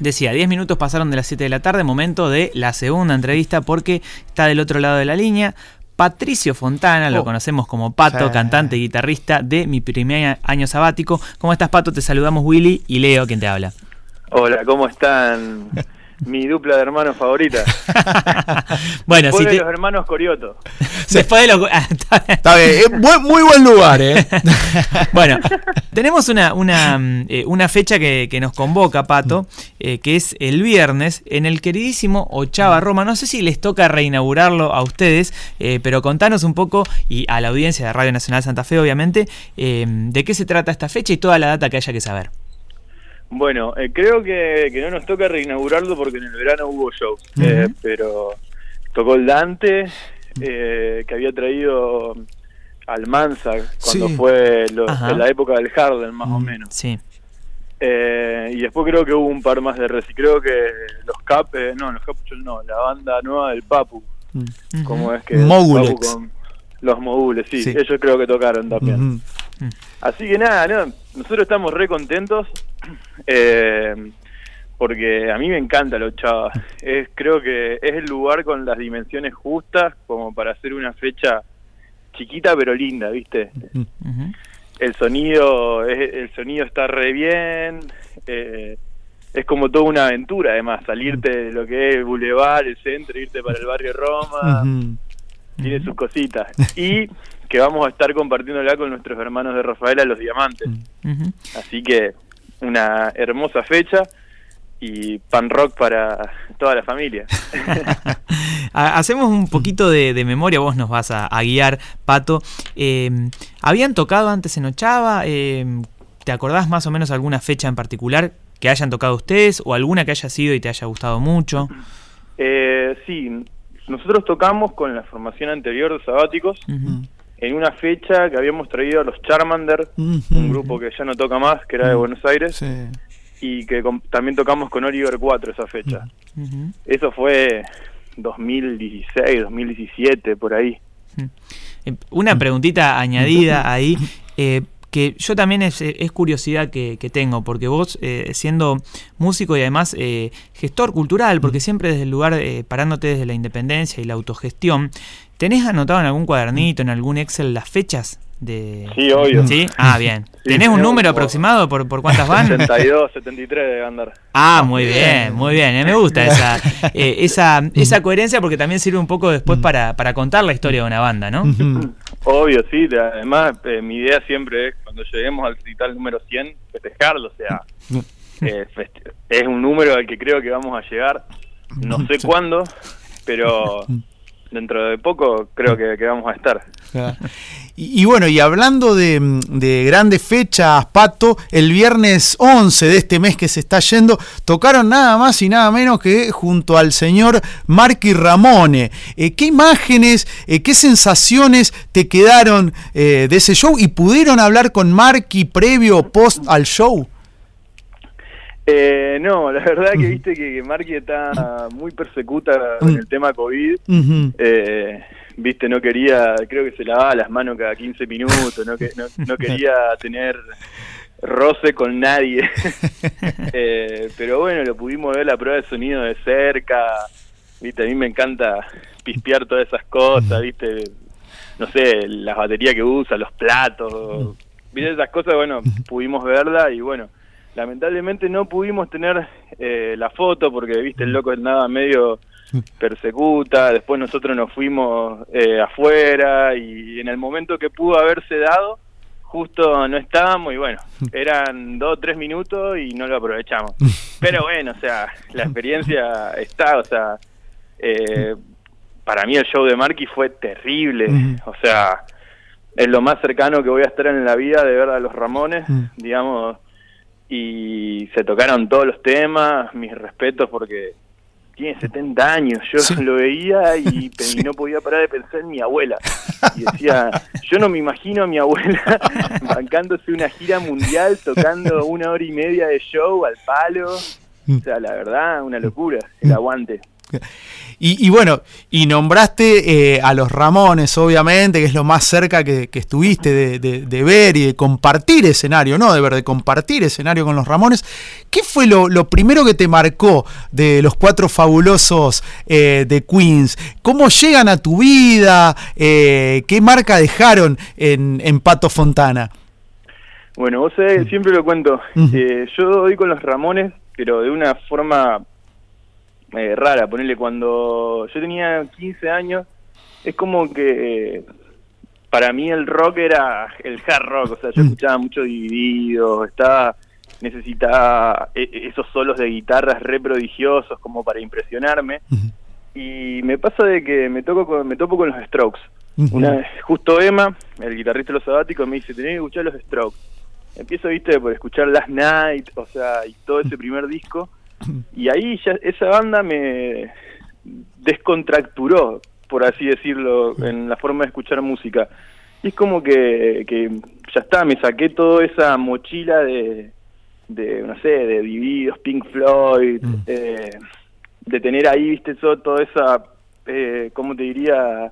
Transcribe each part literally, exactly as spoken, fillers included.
Decía, diez minutos pasaron de las siete de la tarde, momento de la segunda entrevista porque está del otro lado de la línea Patricio Fontana, oh. lo conocemos como Pato, sí. cantante y guitarrista de Mi Primer Año Sabático. ¿Cómo estás, Pato? Te saludamos Willy y Leo, quien te habla. Hola, ¿cómo están? Mi dupla de hermanos favorita. Bueno, Después si de te... los hermanos Corioto. Después de los... Está bien, es muy, muy buen lugar, ¿eh? Bueno, tenemos una, una, eh, una fecha que, que nos convoca, Pato, eh, que es el viernes, en el queridísimo Ochava Roma. No sé si les toca reinaugurarlo a ustedes, eh, pero contanos un poco, y a la audiencia de Radio Nacional Santa Fe, obviamente, eh, de qué se trata esta fecha y toda la data que haya que saber. Bueno, eh, creo que, que no nos toca reinaugurarlo porque en el verano hubo shows, uh-huh. eh, pero tocó el Dante, eh, que había traído Almanza cuando sí. fue lo, en la época del Harlem, más uh-huh. o menos. Sí. Eh, y después creo que hubo un par más de reci. Creo que los Cap, eh, no, los Capuchos no, la banda nueva del Papu. Uh-huh. ¿Cómo es que? Mogulex. Papu con los Mogules, sí, sí, ellos creo que tocaron también. Uh-huh. Así que nada, no, nosotros estamos re contentos. Eh, porque a mí me encanta la Ochava. Es, creo que es el lugar con las dimensiones justas como para hacer una fecha chiquita pero linda, ¿viste? Uh-huh. El sonido es, el sonido está re bien, eh, es como toda una aventura además, salirte de lo que es el Boulevard, el centro, irte para el barrio Roma, uh-huh. tiene sus cositas. Y que vamos a estar compartiéndola con nuestros hermanos de Rafaela, Los Diamantes. Uh-huh. Así que una hermosa fecha y pan rock para toda la familia. Hacemos un poquito de, de memoria, vos nos vas a, a guiar, Pato. Eh, ¿Habían tocado antes en Ochava? Eh, ¿Te acordás más o menos alguna fecha en particular que hayan tocado ustedes o alguna que haya sido y te haya gustado mucho? Eh, sí, nosotros tocamos con la formación anterior de Sabáticos. Uh-huh. En una fecha que habíamos traído a los Charmander, uh-huh. un grupo que ya no toca más, que era de Buenos Aires, sí. y que com- también tocamos con Oliver cuatro esa fecha. Uh-huh. Eso fue dos mil dieciséis, dos mil diecisiete, por ahí. Uh-huh. Una preguntita añadida ahí, eh, que yo también es, es curiosidad que, que tengo, porque vos, eh, siendo músico y además eh, gestor cultural, porque siempre desde el lugar, eh, parándote desde la independencia y la autogestión, ¿tenés anotado en algún cuadernito, en algún Excel, las fechas? De... Sí, obvio. ¿Sí? Ah, bien. Sí, ¿tenés un número aproximado por, por cuántas van? setenta y dos, setenta y tres debe andar. Ah, muy bien, muy bien. Eh, me gusta esa, eh, esa esa coherencia porque también sirve un poco después para, para contar la historia de una banda, ¿no? Obvio, sí. Además, eh, mi idea siempre es, cuando lleguemos al recital número cien, festejarlo. O sea, eh, feste- es un número al que creo que vamos a llegar. No sé cuándo, pero dentro de poco creo que, que vamos a estar. Y, y bueno, y hablando de, de grandes fechas, Pato, el viernes once de este mes que se está yendo, tocaron nada más y nada menos que junto al señor Marky Ramone. Eh, ¿Qué imágenes, eh, qué sensaciones te quedaron eh, de ese show? ¿Y pudieron hablar con Marky previo o post al show? Eh, no, la verdad que viste que, que Marky está muy persecuta con el tema COVID. Uh-huh. Eh, viste, no quería, creo que se lavaba las manos cada quince minutos, no, que, no, no quería tener roce con nadie. eh, pero bueno, lo pudimos ver la prueba de sonido de cerca. Viste, a mí me encanta pispear todas esas cosas, viste, no sé, las baterías que usa, los platos, viste, esas cosas, bueno, pudimos verla y bueno, lamentablemente no pudimos tener eh, la foto porque, viste, el loco nada medio persecuta, después nosotros nos fuimos eh, afuera y en el momento que pudo haberse dado, justo no estábamos y bueno, eran dos o tres minutos y no lo aprovechamos. Pero bueno, o sea, la experiencia está, o sea, eh, para mí el show de Marky fue terrible, o sea, es lo más cercano que voy a estar en la vida de ver a los Ramones, digamos, y se tocaron todos los temas, mis respetos porque tiene setenta años, yo sí. lo veía y, sí. y no podía parar de pensar en mi abuela. Y decía, yo no me imagino a mi abuela bancándose una gira mundial, tocando una hora y media de show al palo. O sea, la verdad, una locura, el aguante. Y, y bueno, y nombraste eh, a los Ramones, obviamente, que es lo más cerca que, que estuviste de, de, de ver y de compartir escenario, no de ver, de compartir escenario con los Ramones. ¿Qué fue lo, lo primero que te marcó de los Cuatro Fabulosos eh, de Queens? ¿Cómo llegan a tu vida? Eh, ¿Qué marca dejaron en, en Pato Fontana? Bueno, vos sabés, siempre lo cuento. Uh-huh. Eh, yo doy con los Ramones, pero de una forma... Eh, rara, ponerle cuando yo tenía quince años, es como que eh, para mí el rock era el hard rock, o sea, yo escuchaba mucho Divididos, estaba, necesitaba eh, esos solos de guitarras re prodigiosos como para impresionarme, y me pasa de que me toco con, me topo con los Strokes. Una vez, justo Emma, el guitarrista de Los Sabáticos, me dice, tenés que escuchar los Strokes. Empiezo, viste, por escuchar Last Night, o sea, y todo ese primer disco. Y ahí ya esa banda me descontracturó, por así decirlo, en la forma de escuchar música. Y es como que, que ya está, me saqué toda esa mochila de, de no sé, de Divididos, Pink Floyd, mm. eh, de tener ahí, viste, todo, toda esa, eh, ¿cómo te diría?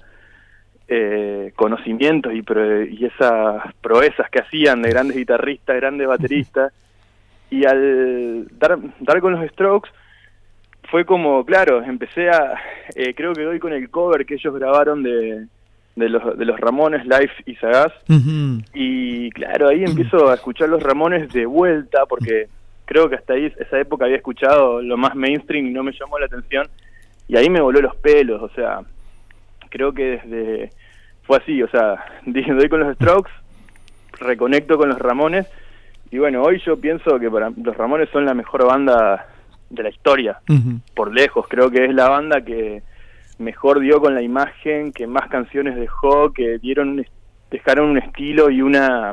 Eh, conocimientos y, pro, y esas proezas que hacían de grandes guitarristas, grandes bateristas. Y al dar, dar con los Strokes fue como, claro, empecé a, eh, creo que doy con el cover que ellos grabaron de, de, los, de los Ramones, Live y Sagaz, uh-huh. Y claro, ahí empiezo a escuchar los Ramones de vuelta, porque creo que hasta ahí, esa época había escuchado lo más mainstream y no me llamó la atención, y ahí me voló los pelos, o sea, creo que desde, fue así, o sea, dije, doy con los Strokes, reconecto con los Ramones. Y bueno, hoy yo pienso que para los Ramones son la mejor banda de la historia, uh-huh. Por lejos. Creo que es la banda que mejor dio con la imagen, que más canciones dejó, que dieron un, dejaron un estilo y una,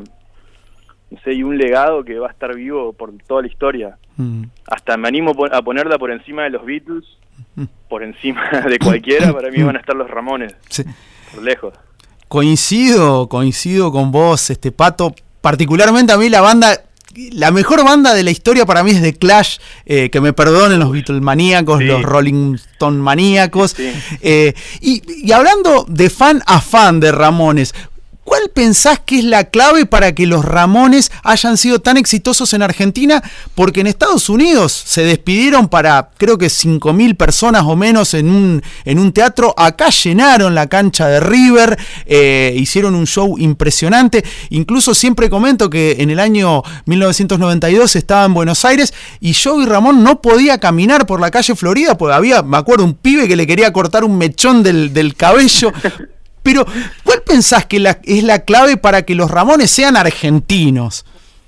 no sé, y un legado que va a estar vivo por toda la historia. Uh-huh. Hasta me animo a ponerla por encima de los Beatles, uh-huh. Por encima de cualquiera, para mí van a estar los Ramones, sí. Por lejos. Coincido, coincido con vos, este Pato. Particularmente a mí la banda, la mejor banda de la historia para mí es The Clash, eh, que me perdonen los Beatlemaníacos, sí. Los Rolling Stone maníacos, sí. eh, y, y hablando de fan a fan de Ramones, ¿cuál pensás que es la clave para que los Ramones hayan sido tan exitosos en Argentina? Porque en Estados Unidos se despidieron para, creo que cinco mil personas o menos en un, en un teatro. Acá llenaron la cancha de River, eh, hicieron un show impresionante. Incluso siempre comento que en el año mil novecientos noventa y dos estaba en Buenos Aires y Joey Ramón no podía caminar por la calle Florida porque había, me acuerdo, un pibe que le quería cortar un mechón del, del cabello. Pero, ¿cuál pensás que la, es la clave para que los Ramones sean argentinos?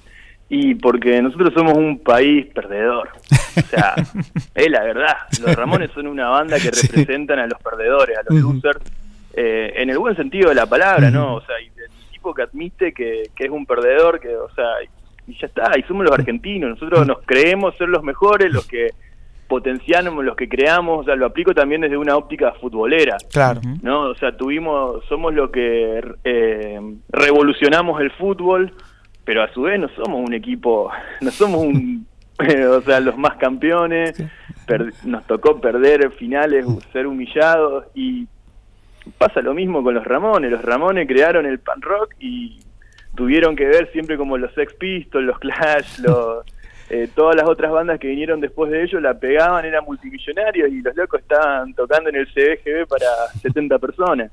Y porque nosotros somos un país perdedor. O sea, es la verdad. Los Ramones son una banda que representan sí. a los perdedores, a los uh-huh. losers, eh, en el buen sentido de la palabra, uh-huh. ¿no? O sea, y el tipo que admite que, que es un perdedor, que, o sea, y ya está, y somos los argentinos. Nosotros nos creemos ser los mejores, los que potenciamos, los que creamos, o sea, lo aplico también desde una óptica futbolera, claro, ¿no? O sea, tuvimos, somos los que eh, revolucionamos el fútbol, pero a su vez no somos un equipo, no somos un, eh, o sea, los más campeones, sí. per, nos tocó perder finales, ser humillados, y pasa lo mismo con los Ramones. Los Ramones crearon el punk rock y tuvieron que ver siempre como los Sex Pistols, los Clash, los... Eh, todas las otras bandas que vinieron después de ellos la pegaban, eran multimillonarios y los locos estaban tocando en el C B G B para setenta personas.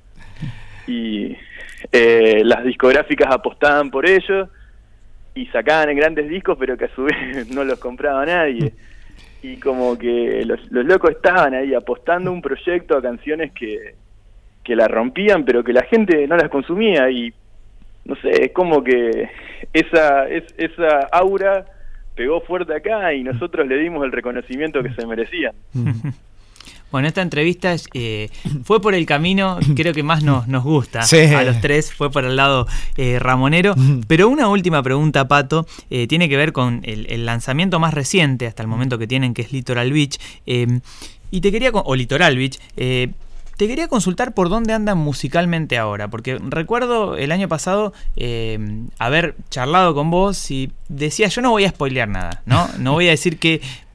Y eh, las discográficas apostaban por ellos y sacaban en grandes discos, pero que a su vez no los compraba nadie. Y como que los, los locos estaban ahí apostando un proyecto a canciones que, que la rompían, pero que la gente no las consumía. Y no sé, es como que esa, es, esa aura pegó fuerte acá y nosotros le dimos el reconocimiento que se merecían. Bueno, esta entrevista eh, fue por el camino, creo que más nos, nos gusta, sí. A los tres, fue por el lado eh, ramonero, pero una última pregunta, Pato, eh, tiene que ver con el, el lanzamiento más reciente hasta el momento que tienen, que es Litoral Beach, eh, y te quería, o Litoral Beach, eh, te quería consultar por dónde andan musicalmente ahora, porque recuerdo el año pasado eh, haber charlado con vos y decías, yo no voy a spoilear nada, ¿no? No voy a decir qué,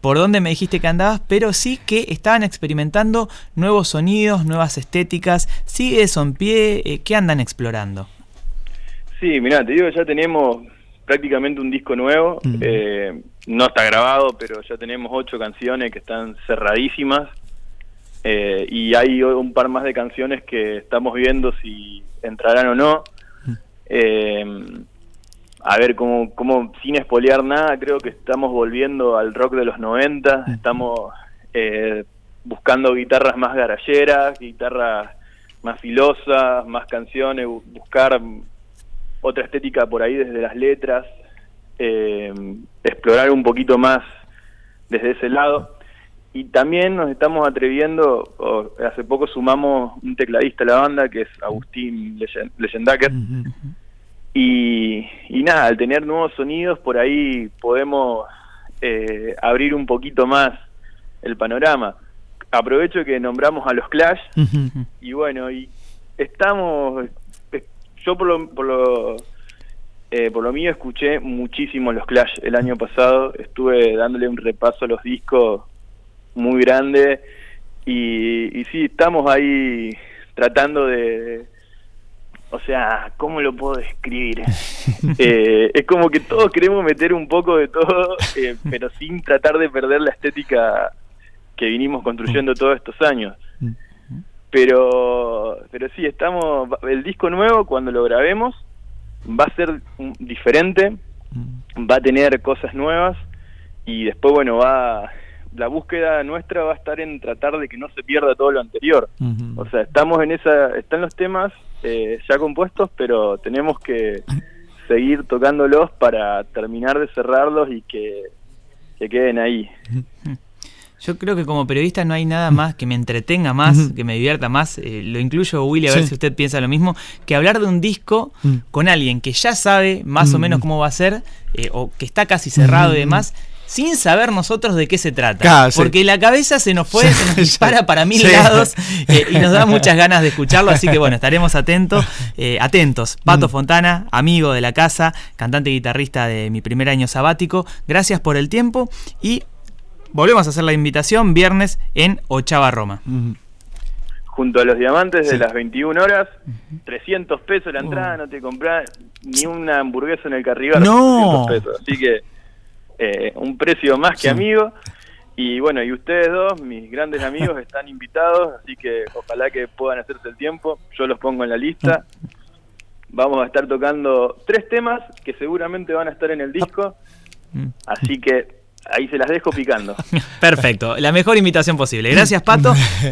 por dónde me dijiste que andabas, pero sí que estaban experimentando nuevos sonidos, nuevas estéticas. ¿Sigue eso en pie? Eh, ¿Qué andan explorando? Sí, mirá, te digo, ya tenemos prácticamente un disco nuevo. Uh-huh. eh, no está grabado, pero ya tenemos ocho canciones que están cerradísimas. Eh, y hay un par más de canciones que estamos viendo si entrarán o no. Eh, a ver, como, como sin espolear nada, creo que estamos volviendo al rock de los noventa. Estamos eh, buscando guitarras más garalleras, guitarras más filosas, más canciones, buscar otra estética por ahí desde las letras, eh, explorar un poquito más desde ese lado. Y también nos estamos atreviendo, oh, hace poco sumamos un tecladista a la banda que es Agustín Leyendacker. Uh-huh. y, y nada, al tener nuevos sonidos por ahí podemos eh, abrir un poquito más el panorama. Aprovecho que nombramos a los Clash. Uh-huh. Y bueno, y estamos... Yo por lo, por lo, eh, por lo mío escuché muchísimo los Clash el año pasado, estuve dándole un repaso a los discos muy grande y, y sí, estamos ahí tratando de, o sea, ¿cómo lo puedo describir? eh, es como que todos queremos meter un poco de todo, eh, pero sin tratar de perder la estética que vinimos construyendo todos estos años. Pero pero sí, estamos, el disco nuevo cuando lo grabemos va a ser diferente, va a tener cosas nuevas y después bueno, va la búsqueda nuestra va a estar en tratar de que no se pierda todo lo anterior. Uh-huh. O sea, estamos en esa, están los temas eh, ya compuestos, pero tenemos que seguir tocándolos para terminar de cerrarlos y que, que queden ahí. Uh-huh. Yo creo que como periodista no hay nada más que me entretenga más, uh-huh. que me divierta más, eh, lo incluyo, Willy, a ver sí. si usted piensa lo mismo, que hablar de un disco uh-huh. con alguien que ya sabe más uh-huh. o menos cómo va a ser, eh, o que está casi cerrado uh-huh. y demás, sin saber nosotros de qué se trata. Claro, porque sí. la cabeza se nos fue, se nos dispara para mil sí. lados eh, y nos da muchas ganas de escucharlo, así que bueno, estaremos atentos. Eh, atentos. Pato Fontana, amigo de la casa, cantante y guitarrista de mi primer año sabático, gracias por el tiempo y volvemos a hacer la invitación viernes en Ochava Roma. Uh-huh. Junto a los Diamantes sí. de las veintiuna horas, uh-huh. trescientos pesos la entrada, uh. no te compras ni una hamburguesa en el Carribar. No. trescientos pesos. Así que eh, un precio más que sí. amigo. Y bueno, y ustedes dos, mis grandes amigos, están invitados, así que ojalá que puedan hacerse el tiempo. Yo los pongo en la lista. Vamos a estar tocando tres temas que seguramente van a estar en el disco. Así que ahí se las dejo picando. Perfecto, la mejor invitación posible. Gracias, Pato.